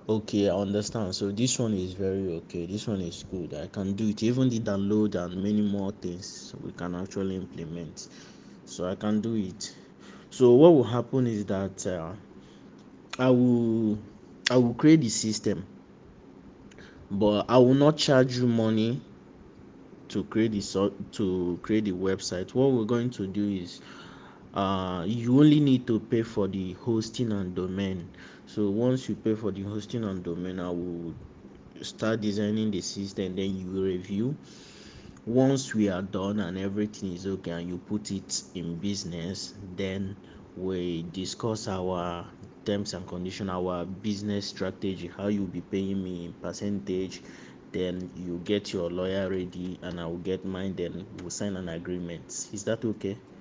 Okay, I understand. So this one is very okay. This one is good. I can do it. Even the download and many more things we can actually implement. So I can do it. So what will happen is that I will I will create the system, but I will not charge you money to create the website. What we're going to do is you only need to pay for the hosting and domain. So once you pay for the hosting and domain, I will start designing the system, then you will review. Once we are done and everything is okay and you put it in business, then we discuss our terms and condition, our business strategy, how you'll be paying me in percentage. Then you get your lawyer ready and I will get mine, then we'll sign an agreement. Is that okay?